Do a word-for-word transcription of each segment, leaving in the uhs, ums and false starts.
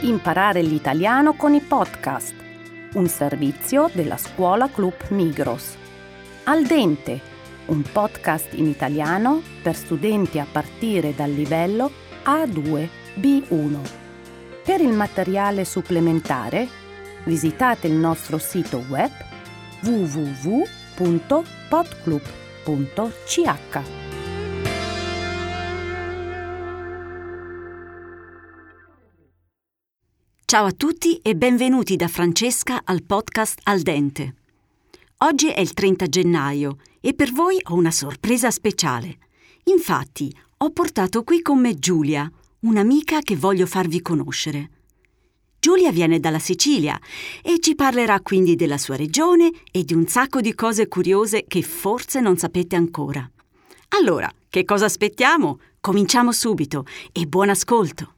Imparare l'italiano con i podcast, un servizio della Scuola Club Migros. Al dente, un podcast in italiano per studenti a partire dal livello A due B uno. Per il materiale supplementare, visitate il nostro sito web w w w punto podclub punto c h. Ciao a tutti e benvenuti da Francesca al podcast Al dente. Oggi è il trenta gennaio e per voi ho una sorpresa speciale. Infatti, ho portato qui con me Giulia, un'amica che voglio farvi conoscere. Giulia viene dalla Sicilia e ci parlerà quindi della sua regione e di un sacco di cose curiose che forse non sapete ancora. Allora, che cosa aspettiamo? Cominciamo subito e buon ascolto!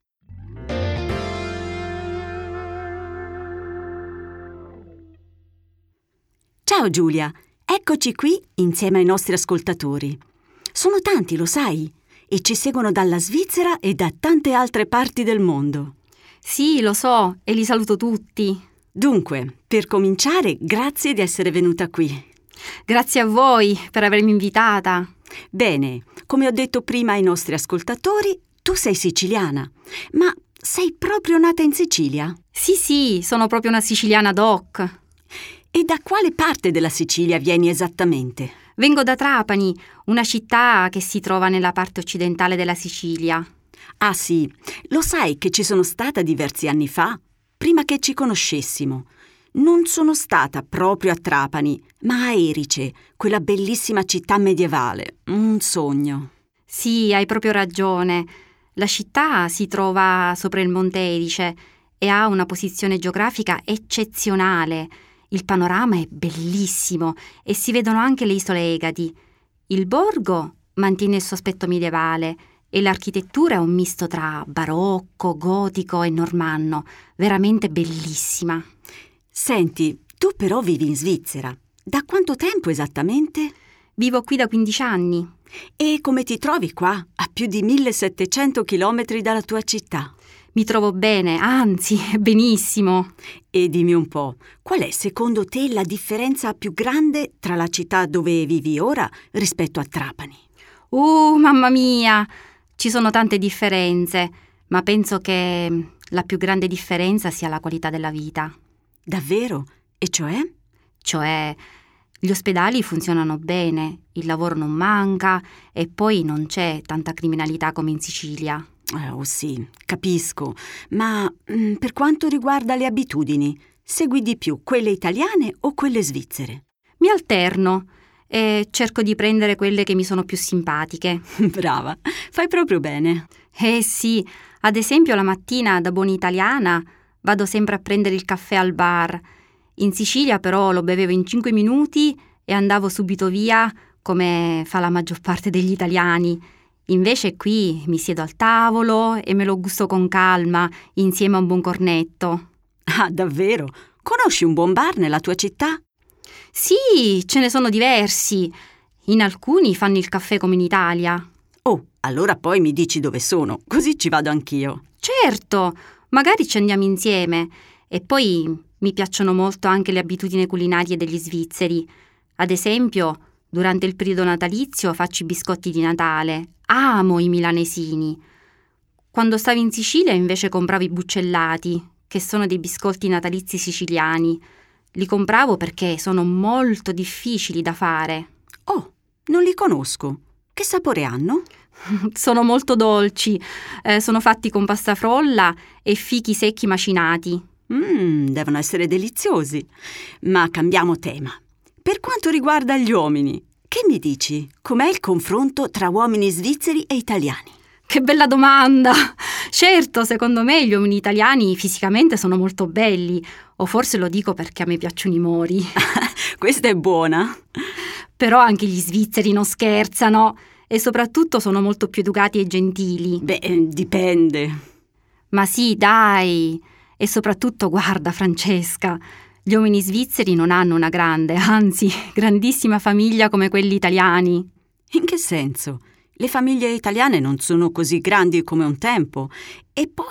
Ciao Giulia, eccoci qui insieme ai nostri ascoltatori. Sono tanti, lo sai, e ci seguono dalla Svizzera e da tante altre parti del mondo. Sì, lo so, e li saluto tutti. Dunque, per cominciare, grazie di essere venuta qui. Grazie a voi per avermi invitata. Bene, come ho detto prima ai nostri ascoltatori, tu sei siciliana, ma sei proprio nata in Sicilia? Sì, sì, sono proprio una siciliana doc. E da quale parte della Sicilia vieni esattamente? Vengo da Trapani, una città che si trova nella parte occidentale della Sicilia. Ah sì, lo sai che ci sono stata diversi anni fa, prima che ci conoscessimo. Non sono stata proprio a Trapani, ma a Erice, quella bellissima città medievale. Un sogno. Sì, hai proprio ragione. La città si trova sopra il Monte Erice e ha una posizione geografica eccezionale. Il panorama è bellissimo e si vedono anche le isole Egadi. Il borgo mantiene il suo aspetto medievale e l'architettura è un misto tra barocco, gotico e normanno, veramente bellissima. Senti, tu però vivi in Svizzera. Da quanto tempo esattamente? Vivo qui da quindici anni. E come ti trovi qua, a più di millesettecento chilometri dalla tua città? Mi trovo bene, anzi, benissimo. E dimmi un po', qual è secondo te la differenza più grande tra la città dove vivi ora rispetto a Trapani? Uh, mamma mia! Ci sono tante differenze, ma penso che la più grande differenza sia la qualità della vita. Davvero? E cioè? Cioè, gli ospedali funzionano bene, il lavoro non manca e poi non c'è tanta criminalità come in Sicilia. Oh sì, capisco, ma mh, per quanto riguarda le abitudini, segui di più quelle italiane o quelle svizzere? Mi alterno e cerco di prendere quelle che mi sono più simpatiche. Brava, fai proprio bene. Eh sì, ad esempio la mattina da buona italiana vado sempre a prendere il caffè al bar. In Sicilia però lo bevevo in cinque minuti e andavo subito via come fa la maggior parte degli italiani. Invece qui mi siedo al tavolo e me lo gusto con calma, insieme a un buon cornetto. Ah, davvero? Conosci un buon bar nella tua città? Sì, ce ne sono diversi. In alcuni fanno il caffè come in Italia. Oh, allora poi mi dici dove sono, così ci vado anch'io. Certo, magari ci andiamo insieme. E poi mi piacciono molto anche le abitudini culinarie degli svizzeri. Ad esempio, durante il periodo natalizio faccio i biscotti di Natale. Amo i milanesini. Quando stavo in Sicilia invece compravo i buccellati, che sono dei biscotti natalizi siciliani. Li compravo perché sono molto difficili da fare. Oh, non li conosco. Che sapore hanno? Sono molto dolci. Eh, sono fatti con pasta frolla e fichi secchi macinati. Mmm, devono essere deliziosi. Ma cambiamo tema. Per quanto riguarda gli uomini, che mi dici? Com'è il confronto tra uomini svizzeri e italiani? Che bella domanda! Certo, secondo me gli uomini italiani fisicamente sono molto belli, o forse lo dico perché a me piacciono i mori. Questa è buona. Però anche gli svizzeri non scherzano e soprattutto sono molto più educati e gentili. Beh, dipende. Ma sì, dai! E soprattutto, guarda, Francesca, gli uomini svizzeri non hanno una grande, anzi, grandissima famiglia come quelli italiani. In che senso? Le famiglie italiane non sono così grandi come un tempo. E poi,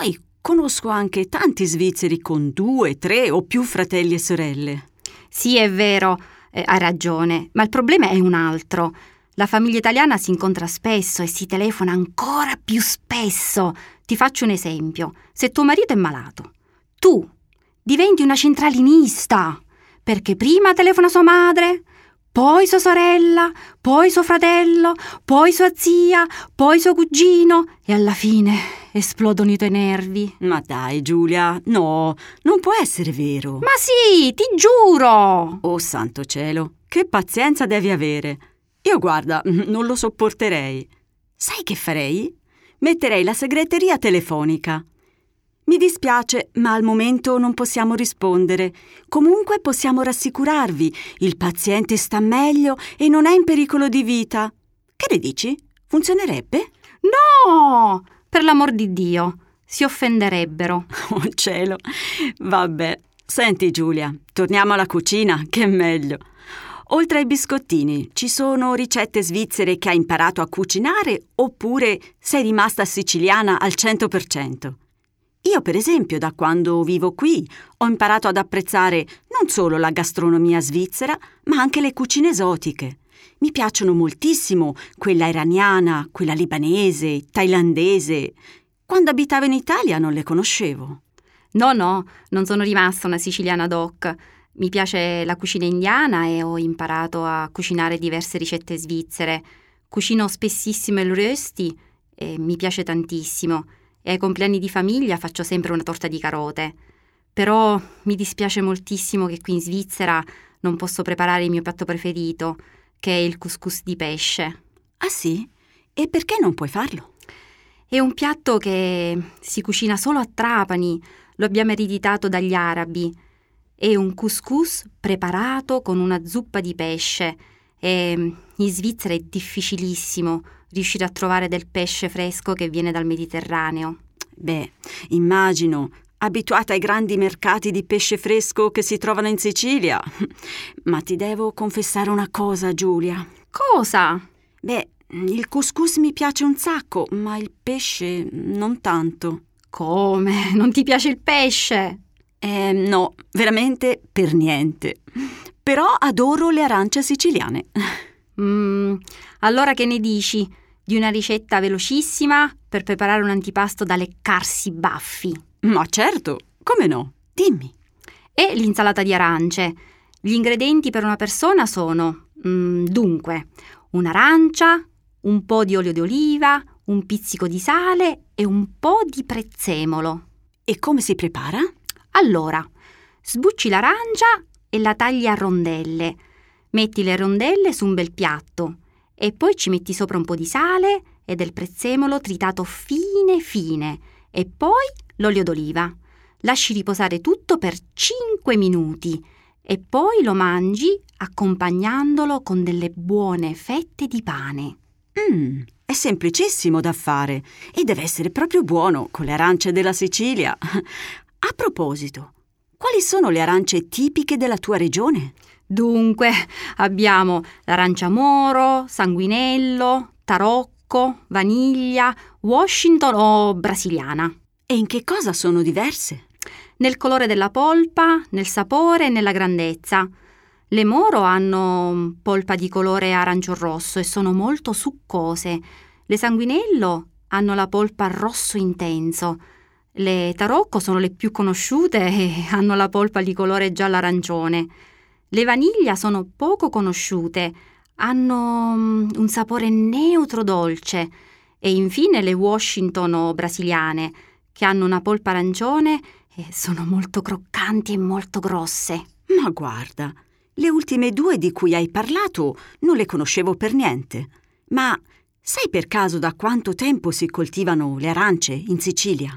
Conosco anche tanti svizzeri con due, tre o più fratelli e sorelle. Sì, è vero, eh, hai ragione, ma il problema è un altro. La famiglia italiana si incontra spesso e si telefona ancora più spesso. Ti faccio un esempio. Se tuo marito è malato, tu diventi una centralinista, perché prima telefona sua madre, poi sua sorella, poi suo fratello, poi sua zia, poi suo cugino e alla fine esplodono i tuoi nervi. Ma dai, Giulia, no, non può essere vero. Ma sì, ti giuro! Oh santo cielo, che pazienza devi avere. Io guarda, non lo sopporterei. Sai che farei? Metterei la segreteria telefonica. Mi dispiace, ma al momento non possiamo rispondere. Comunque possiamo rassicurarvi, il paziente sta meglio e non è in pericolo di vita. Che ne dici? Funzionerebbe? No! Per l'amor di Dio, si offenderebbero. Oh cielo, vabbè. Senti Giulia, torniamo alla cucina, che è meglio. Oltre ai biscottini, ci sono ricette svizzere che hai imparato a cucinare oppure sei rimasta siciliana al cento per cento? Io, per esempio, da quando vivo qui, ho imparato ad apprezzare non solo la gastronomia svizzera, ma anche le cucine esotiche. Mi piacciono moltissimo quella iraniana, quella libanese, thailandese. Quando abitavo in Italia non le conoscevo. No, no, non sono rimasta una siciliana doc. Mi piace la cucina indiana e ho imparato a cucinare diverse ricette svizzere. Cucino spessissimo il rösti e mi piace tantissimo. E ai compleanni di famiglia faccio sempre una torta di carote. Però mi dispiace moltissimo che qui in Svizzera non posso preparare il mio piatto preferito, che è il couscous di pesce. Ah sì? E perché non puoi farlo? È un piatto che si cucina solo a Trapani, lo abbiamo ereditato dagli arabi. È un couscous preparato con una zuppa di pesce e in Svizzera è difficilissimo riuscire a trovare del pesce fresco che viene dal Mediterraneo. Beh, immagino, abituata ai grandi mercati di pesce fresco che si trovano in Sicilia. Ma ti devo confessare una cosa, Giulia. Cosa? Beh, il couscous mi piace un sacco, ma il pesce non tanto. Come? Non ti piace il pesce? Eh, no, veramente per niente. Però adoro le arance siciliane. Mm, allora che ne dici di una ricetta velocissima per preparare un antipasto da leccarsi i baffi? Ma certo, come no? Dimmi. E l'insalata di arance. Gli ingredienti per una persona sono, mm, dunque, un'arancia, un po' di olio di oliva, un pizzico di sale e un po' di prezzemolo. E come si prepara? Allora, sbucci l'arancia e la tagli a rondelle. Metti le rondelle su un bel piatto e poi ci metti sopra un po' di sale e del prezzemolo tritato fine fine e poi l'olio d'oliva. Lasci riposare tutto per cinque minuti e poi lo mangi accompagnandolo con delle buone fette di pane. Mmm, è semplicissimo da fare e deve essere proprio buono con le arance della Sicilia. A proposito, quali sono le arance tipiche della tua regione? Dunque, abbiamo l'arancia moro, sanguinello, tarocco, vaniglia, Washington o brasiliana. E in che cosa sono diverse? Nel colore della polpa, nel sapore e nella grandezza. Le moro hanno polpa di colore arancio-rosso e sono molto succose. Le sanguinello hanno la polpa rosso intenso. Le tarocco sono le più conosciute e hanno la polpa di colore giallo-arancione. Le vaniglia sono poco conosciute, hanno un sapore neutro dolce. E infine le Washington o brasiliane, che hanno una polpa arancione e sono molto croccanti e molto grosse. Ma guarda, le ultime due di cui hai parlato non le conoscevo per niente. Ma sai per caso da quanto tempo si coltivano le arance in Sicilia?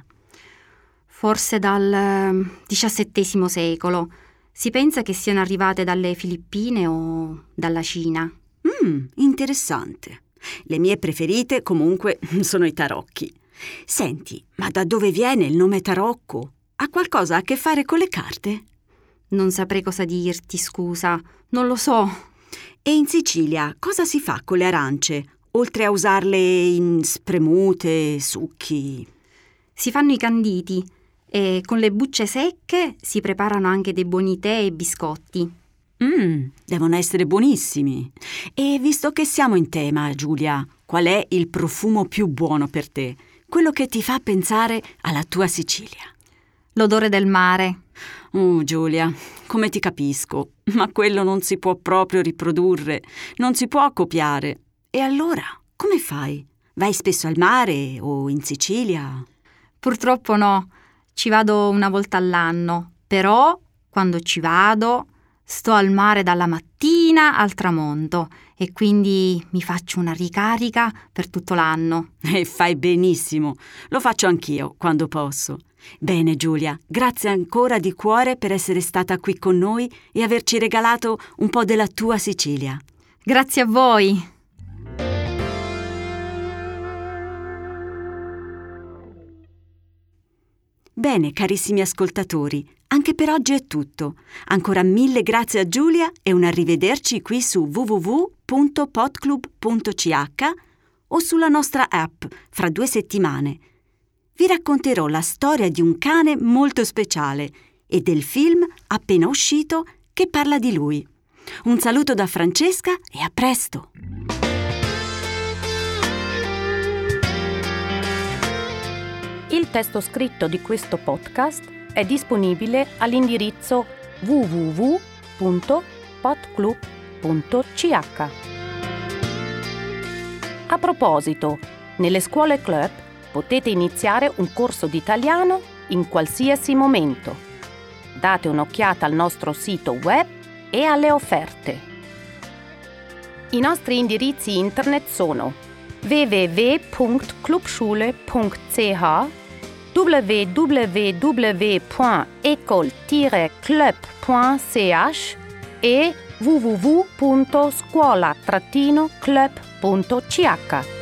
Forse dal diciassettesimo secolo. Si pensa che siano arrivate dalle Filippine o dalla Cina. Mmm, interessante. Le mie preferite comunque sono i tarocchi. Senti, ma da dove viene il nome tarocco? Ha qualcosa a che fare con le carte? Non saprei cosa dirti, scusa. Non lo so. E in Sicilia cosa si fa con le arance, oltre a usarle in spremute, succhi? Si fanno i canditi. E con le bucce secche si preparano anche dei buoni tè e biscotti. Mmm, devono essere buonissimi. E visto che siamo in tema, Giulia, qual è il profumo più buono per te? Quello che ti fa pensare alla tua Sicilia? L'odore del mare. Oh, Giulia, come ti capisco, ma quello non si può proprio riprodurre, non si può copiare. E allora, come fai? Vai spesso al mare o in Sicilia? Purtroppo no, ci vado una volta all'anno, però quando ci vado sto al mare dalla mattina al tramonto e quindi mi faccio una ricarica per tutto l'anno. E fai benissimo, lo faccio anch'io quando posso. Bene Giulia, grazie ancora di cuore per essere stata qui con noi e averci regalato un po' della tua Sicilia. Grazie a voi. Bene, carissimi ascoltatori, anche per oggi è tutto. Ancora mille grazie a Giulia e un arrivederci qui su w w w punto podclub punto c h o sulla nostra app fra due settimane. Vi racconterò la storia di un cane molto speciale e del film appena uscito che parla di lui. Un saluto da Francesca e a presto! Il testo scritto di questo podcast è disponibile all'indirizzo w w w punto podclub punto c h. A proposito, nelle scuole club potete iniziare un corso di italiano in qualsiasi momento. Date un'occhiata al nostro sito web e alle offerte. I nostri indirizzi internet sono w w w punto clubschule punto c h, w w w punto ecole tiret club punto c h e w w w punto scuola club punto c h.